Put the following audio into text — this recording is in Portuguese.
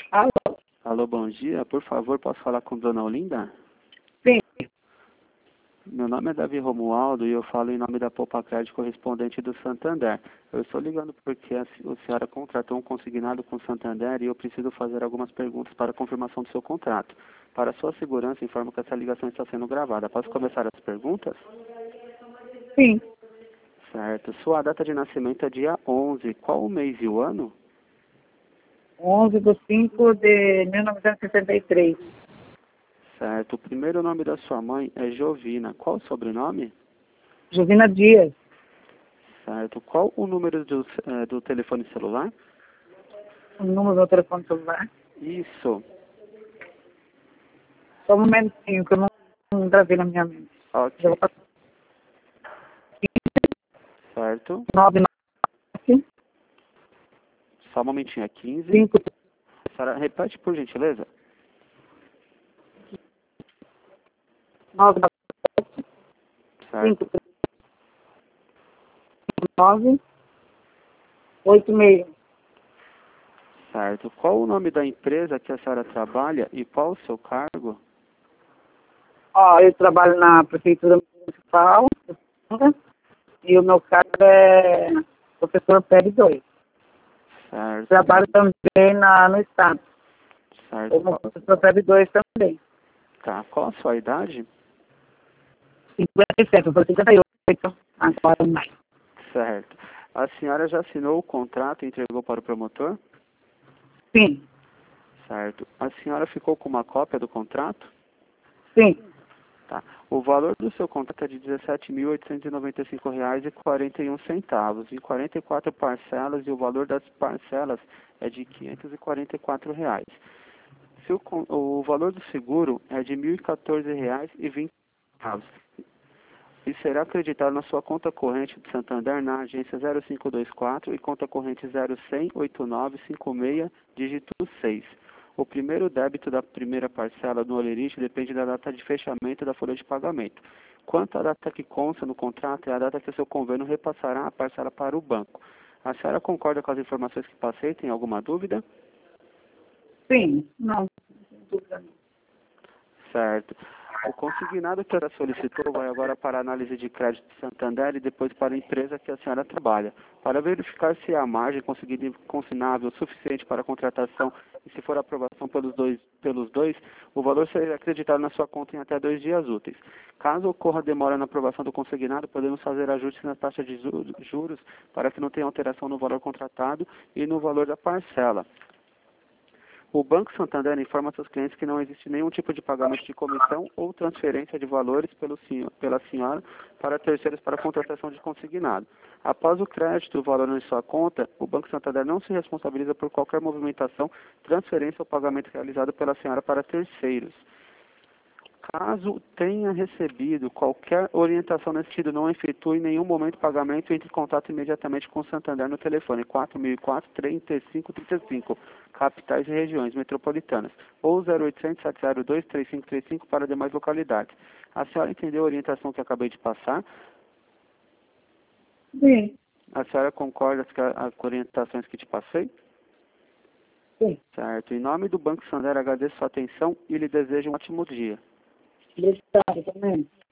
Alô? Alô, bom dia. Por favor, posso falar com Dona Olinda? Sim. Meu nome é Davi Romualdo e eu falo em nome da Poupa Crédito correspondente do Santander. Eu estou ligando porque a senhora contratou um consignado com o Santander e eu preciso fazer algumas perguntas para a confirmação do seu contrato. Para sua segurança, informo que essa ligação está sendo gravada. Posso começar as perguntas? Sim. Certo. Sua data de nascimento é dia 11. Qual o mês e o ano? 11/5/1963. Certo. O primeiro nome da sua mãe é Jovina. Qual o sobrenome? Jovina Dias. Certo. Qual o número do telefone celular? O número do telefone celular. Isso. Só um momentinho que eu não gravei na minha mente. Ok. Eu vou passar. Certo. 99 Só um momentinho. É 15. 5 Senhora, repete, por gentileza. 9 Certo. 5 9 86. Certo. Qual o nome da empresa que a senhora trabalha e qual o seu cargo? Eu trabalho na Prefeitura Municipal e o meu cargo é professor PEB2. Certo. Trabalho também no Estado, Certo. como professor PEB2 também. Tá. Qual a sua idade? 57, eu vou 58 agora em maio. Certo. A senhora já assinou o contrato e entregou para o promotor? Sim, Certo. A senhora ficou com uma cópia do contrato? sim. Tá. O valor do seu contrato é de R$ 17.895,41 em 44 parcelas e o valor das parcelas é de R$ 544. Se o valor do seguro é de R$ 1.014,20 e será acreditado na sua conta corrente do Santander na agência 0524 e conta corrente 01008956, dígito 6. O primeiro débito da primeira parcela do olerite depende da data de fechamento da folha de pagamento. Quanto à data que consta no contrato, é a data que o seu convênio repassará a parcela para o banco. A senhora concorda com as informações que passei? Tem alguma dúvida? Sim, não. Dúvida não. Certo. O consignado que a senhora solicitou vai agora para a análise de crédito de Santander e depois para a empresa que a senhora trabalha. Para verificar se a margem consignável suficiente para a contratação e se for aprovação pelos dois, o valor será acreditado na sua conta em até 2 dias úteis. Caso ocorra demora na aprovação do consignado, podemos fazer ajustes na taxa de juros para que não tenha alteração no valor contratado e no valor da parcela. O Banco Santander informa seus clientes que não existe nenhum tipo de pagamento de comissão ou transferência de valores pela senhora para terceiros para contratação de consignado. Após o crédito e o valor em sua conta, o Banco Santander não se responsabiliza por qualquer movimentação, transferência ou pagamento realizado pela senhora para terceiros. Caso tenha recebido qualquer orientação nesse sentido, não efetue em nenhum momento pagamento, entre em contato imediatamente com o Santander no telefone 4004-3535, capitais e regiões metropolitanas, ou 0800-702-3535 para demais localidades. A senhora entendeu a orientação que acabei de passar? Sim, A senhora concorda com as orientações que te passei? sim. Certo. Em nome do Banco Santander, agradeço sua atenção e lhe desejo um ótimo dia. Obrigada também.